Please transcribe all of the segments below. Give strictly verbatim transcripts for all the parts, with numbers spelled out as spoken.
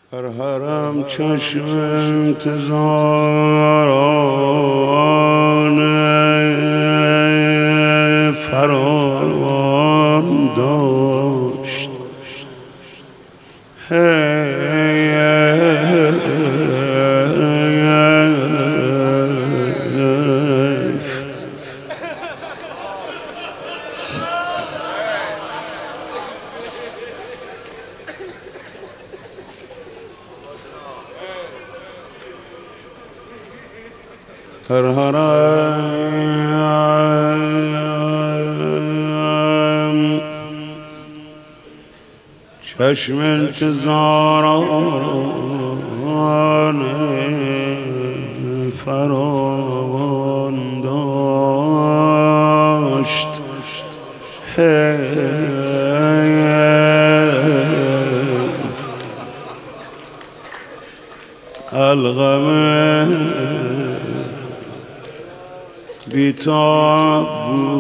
هر حرم چشم انتظاران فراوان داشت. هر حرم چشم انتظاران فراوان داشت. الغم بیتاب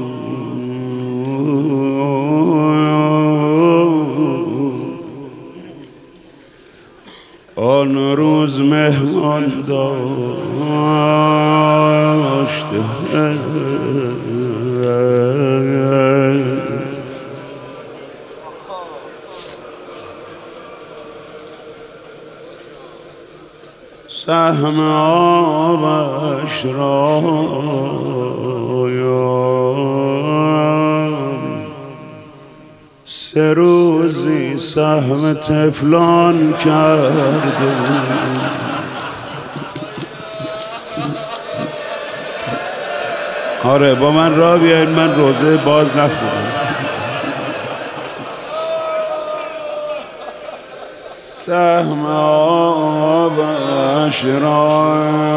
آن روز مهمان داشت. سهم آبش را سه روزی سهم تفلان کرده. آره با من را بیاین، من روزه باز نخورم. سهم آبش را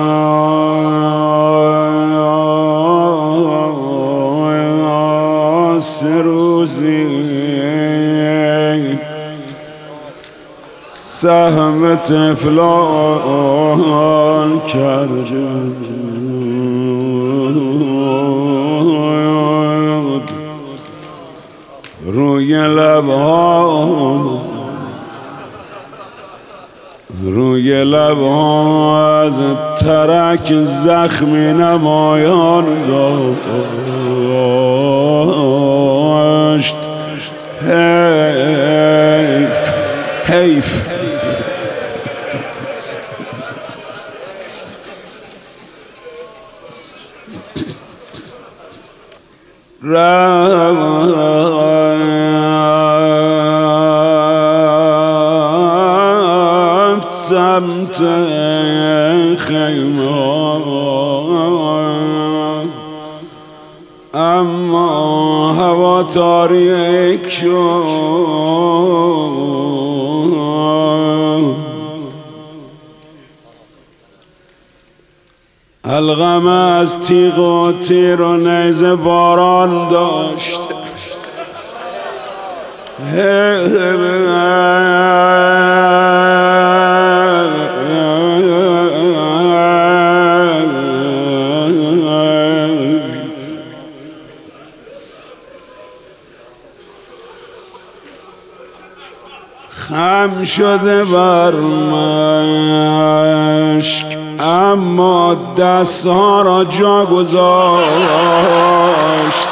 سه روزی سهم تفلان کرده. روی لبها روی لبها از ترک زخمی نمایان داشت. حیف حیف رفت سمت خیمه اما هوا تاریک شد. الغم از تیغ و تیر و نیزه باران داشت. خم شده بر مشک اما دستها را جا گذاشت.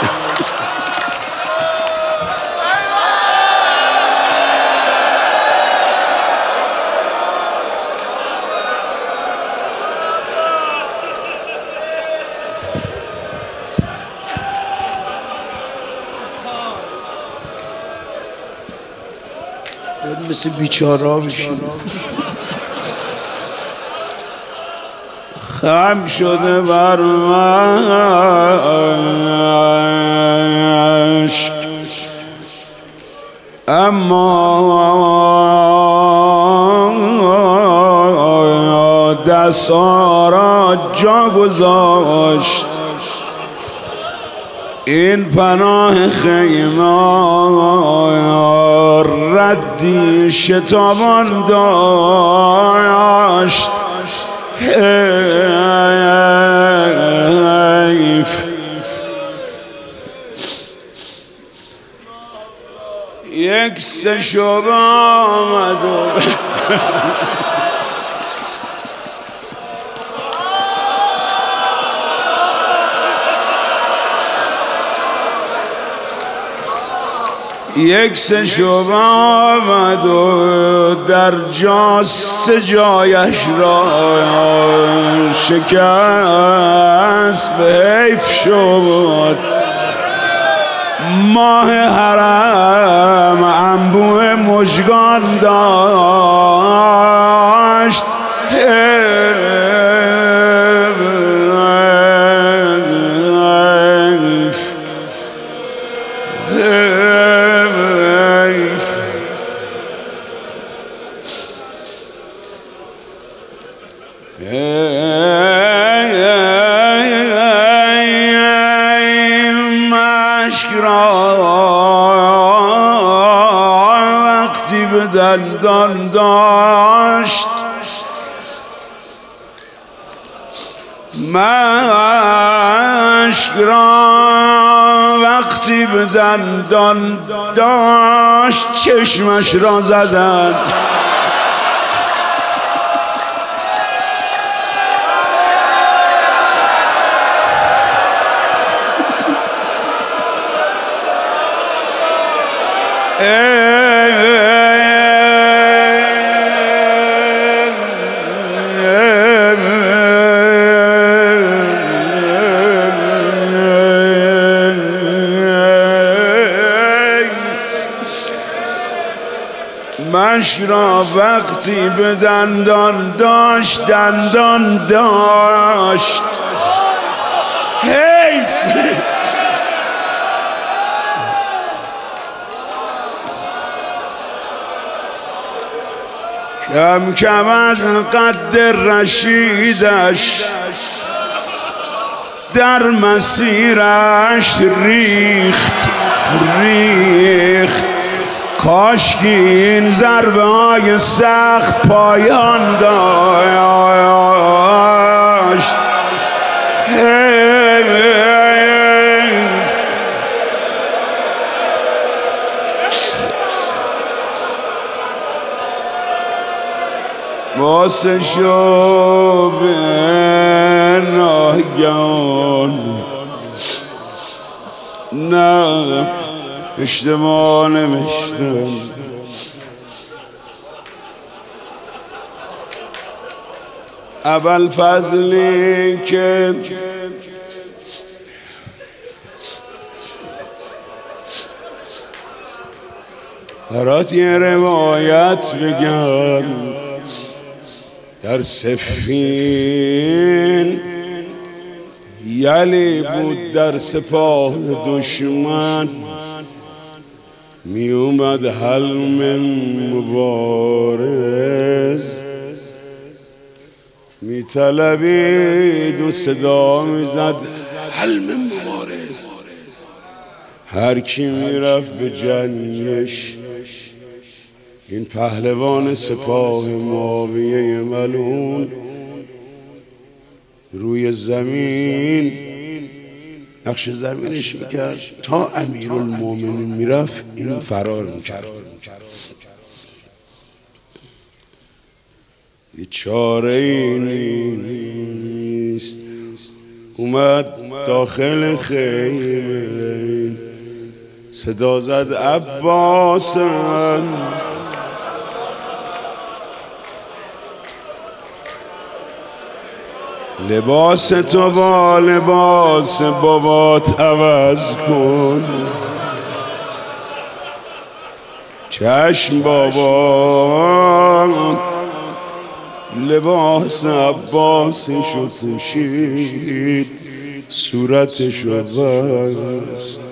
مثل بیچارا بشیم. خم شده بر مشک اما دستها را جا گذاشت. این پناه خیمه ردی شتابان داشت. حیف یک سه شب آمد یک سه شب آمد و در جاست جایش را شکست، به حیف شد ماه حرم انبوه مژگان داشت. مشک را وقتی به دندان داشت، مشک را وقتی به دندان داشت چشمش را زدند. مشک را وقتی به دندان داشت، دندان داشت حیف. کم کم از قد رشیدش در مسیرش ریخت ریخت. کاش که این ضربه های سخت پایان داشت. واسه شب ناگهان، نه اشتباه نمیشتم، ابوالفضلی که برات یه روایت بگم. در صفین یلی بود در سپاه دشمن، می اومد حلم مبارز، می طلبید و صدا می زد حلم مبارز. هر کی می رفت به جنگش، این پهلوان سپاه معاویه ملعون روی زمین نقش زمینش میکرد، تا امیرالمومنین میرفت این فرار میکرد. یه چاره ای نیست. اومد داخل خیمه، صدا زد عباسم، لباس تو با لباس بابات عوض کن. چشم بابا لباس عباسشو پوشید، صورتشو بست.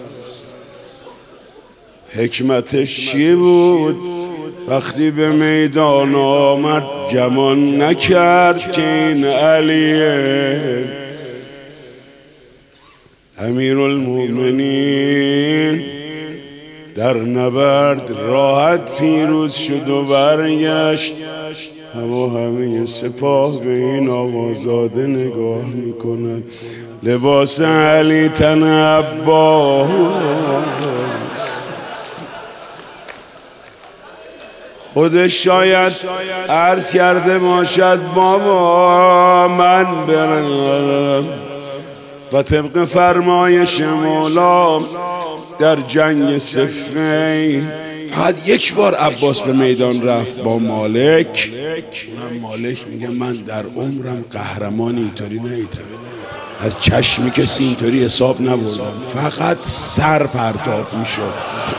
حکمتش چی بود؟ وقتی به میدان آمد گمان نکرد که این علیه امیرالمومنین. در نبرد راحت پیروز شد و برگشت، اما همه سپاه به این آقازاده نگاه میکنند. لباس علی تن عباس، خودش شاید عرض کرده باشد بابا من برم و طبق فرمایش مولا در جنگ صفین فقط یک بار عباس به میدان رفت با مالک. اونم مالک میگه من در عمرم قهرمان اینطوری ندیدم، از چشمی کسی اینطوری حساب نبردم، فقط سر پرتاب میشد.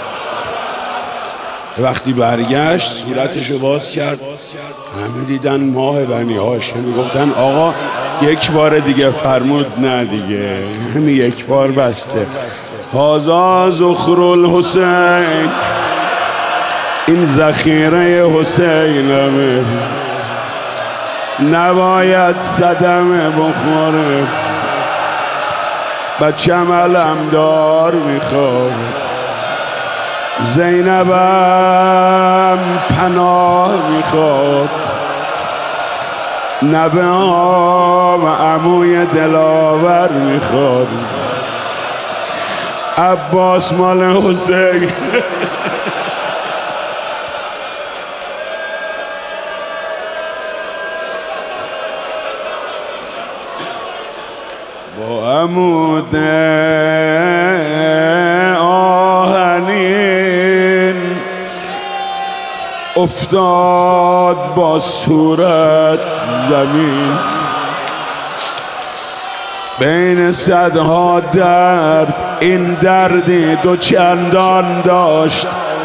وقتی برگشت صورتشو باز کرد، همه دیدن ماه بنی هاشم، میگفتن آقا یک بار دیگه فرمود. نه دیگه همین یک بار بسته. هازا زخر الحسین، این ذخیره حسینمه، نباید صدمه بخوره، بچم علمدار میخواد، زینبم پناه میخواد، نبه هم عموی دلاور میخواد، عباس مال حسین. با عمود آهنین افتاد با صورت زمین، بین صدها درد این دردی دو چندان داشت.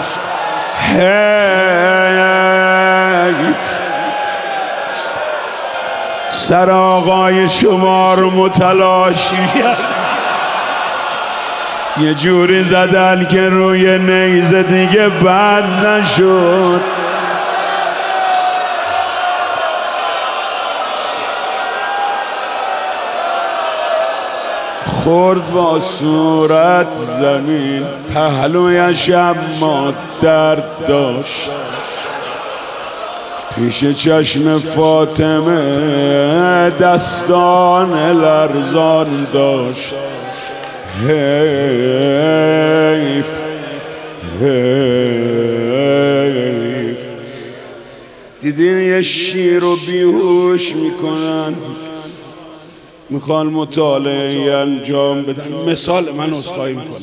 حیف سر آقای شما رو متلاشی یه جوری زدن که روی نیزه دیگه بند نشد. خورد با صورت زمین، پهلویش اما درد داشت، پیش چشم فاطمه دستان لرزان داشت. حیف حیف دیدین یه شیر رو بیهوش میکنن، میخوان مطالعه انجام بدن. مثال من عذرخواهی میکنم،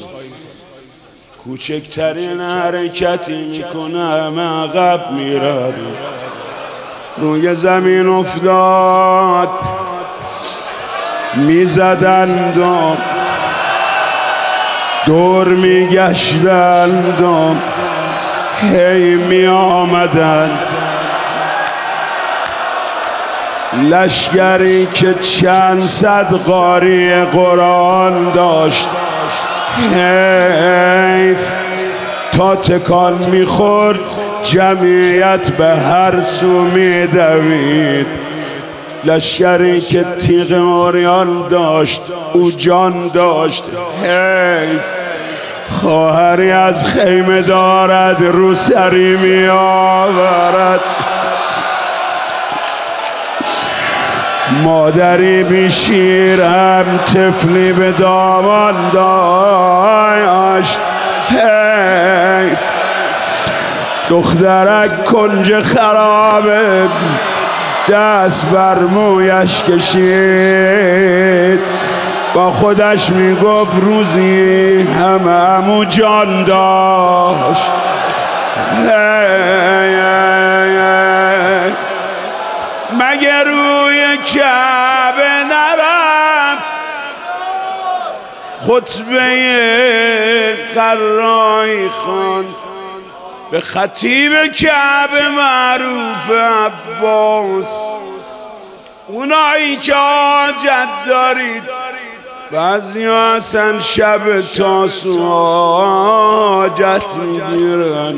کوچکترین حرکتی میکنم عقب میرم، روی زمین افتاد میزدندم، دور میگشتندم، هی میآمدند لشگری که چند صد قاری قرآن داشت. حیف تا تکان میخورد جمعیت به هر سو میدوید. لشگری که تیغ اوریان داشت او جان داشت. حیف خواهری از خیمه دارد رو سری می آورد، مادری بی شیرم طفلی به دامان داشت. حیف دخترک کنج خرابه دست بر مویش کشید، با خودش میگفت روزی همه همو جان داشت. مگه روی کعبه نرم خطبه قرایی خواند، به خطیب کعبه معروف عباس، اونایی که حاجت دارید بعضی ها اصلا شب تاسوعا حاجت میگیرن.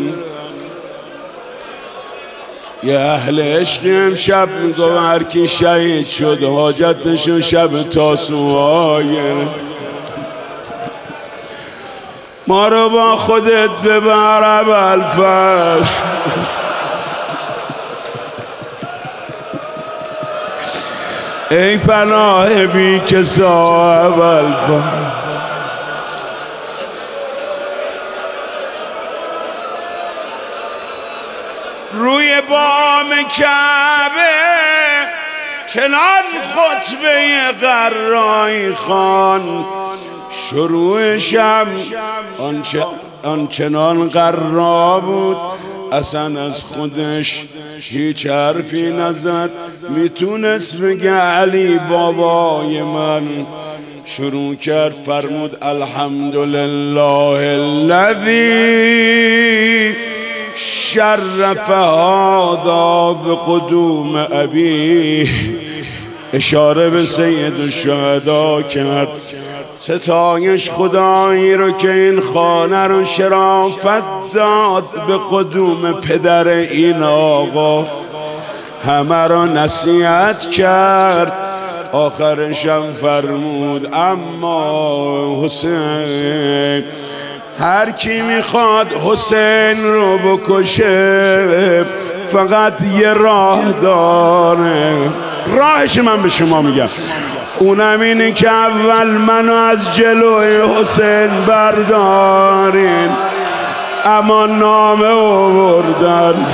یه اهل عشقی امشب میگو هر کی شهید شد حاجتشو شب تاسوعا گرفت. ما رو با خودت ببر ابوالفضل، ای پناه بی کسا ابوالفضل. بام کعبه کنان خطبه قرایی خان شروع شب آنچنان قرا بود اصلا از خودش هیچ حرفی نزد، میتونست بگه علی بابای من. شروع کرد فرمود الحمدلله الذی شرف هذا بقدوم ابی، اشاره به سید الشهدا کرد. ستایش خدایی رو که این خانه رو شرافت داد به قدوم پدر این آقا، همه رو نصیحت کرد. آخرشم فرمود اما حسین، هر کی میخواد حسین رو بکشه فقط یه راه داره. راهش من به شما میگم، اونم اینه که اول منو از جلوی حسین بردارین. اما نامه آوردن،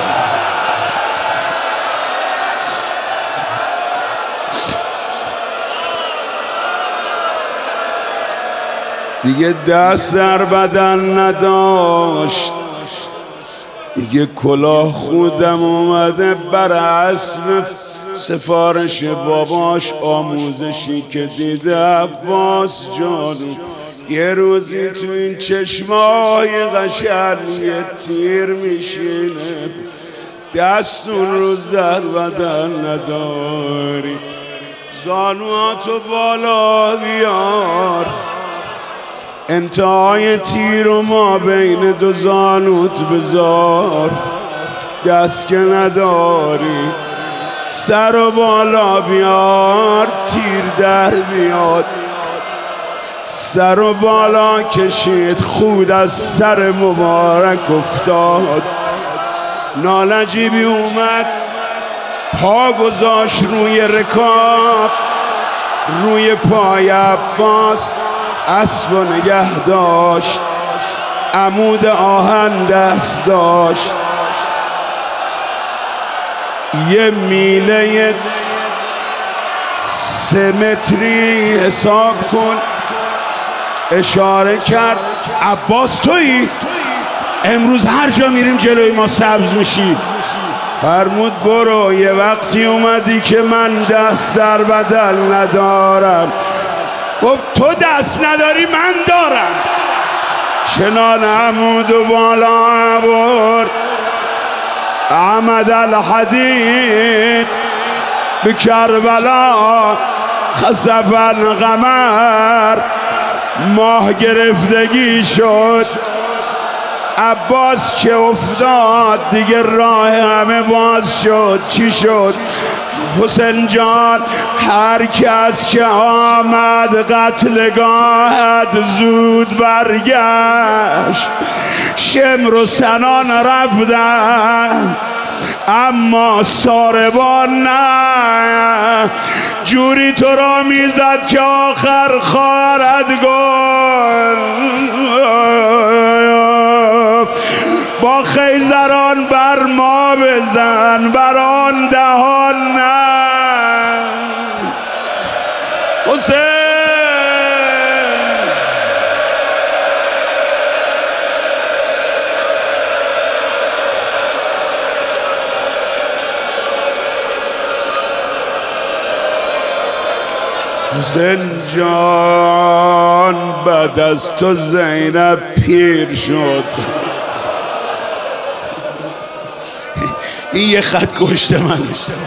دیگه دست در بدن نداشت، دیگه کلاه خودم اومده بر اسب سفارش باباش، آموزشی که دیده عباس جان. یه روزی تو این چشمای قشنگ یه تیر میشینه، دستون روز در بدن نداری، زانواتو بالا بیار، انتهای تیر و ما بین دو زانوت بذار، دست که نداری سر و بالا بیار، تیر در بیاد. سر و بالا کشید، خود از سر مبارک افتاد. نالجیبی اومد پا گذاشت روی رکاب، روی پای عباس اسب و نگه داشت، عمود آهن دست داشت. یه میله سه متری حساب کن، اشاره کرد عباس تویی؟ امروز هر جا میریم جلوی ما سبز میشی. فرمود برو، یه وقتی اومدی که من دست در بدل ندارم. گفت تو دست نداری من دارم. چنان عمود و بالا برد، عمد الحدید به کربلا خسف القمر، ماه گرفتگی شد. عباس که افتاد دیگه راه همه باز شد. چی شد؟ حسین جان، هر کس که آمد قتلگاهت زود برگشت. شمر و سنان رفتن اما ساربان نه، جوری تو را میزد که آخر خواهرت گل با خیزران بر ما بزن، بر آن دهان نه. حسین حسین جان، بعد از تو زینب پیر شد. این یه خط کشته من.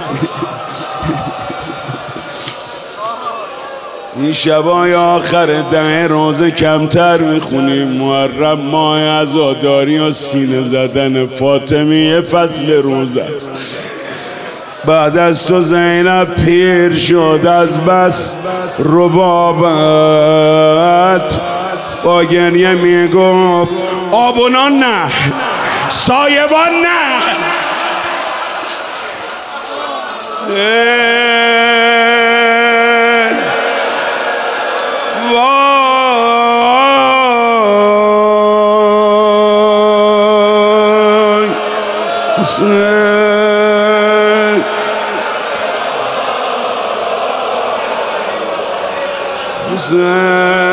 این شبای آخر ده روزه کمتر میخونیم. محرم ماه عزاداری و سینه زدن فاطمیه فصل روز است. بعد از تو زینب پیر شد، از بس ربابت با گریه میگفت آبونان نه، سایبان نه. وای حسین حسین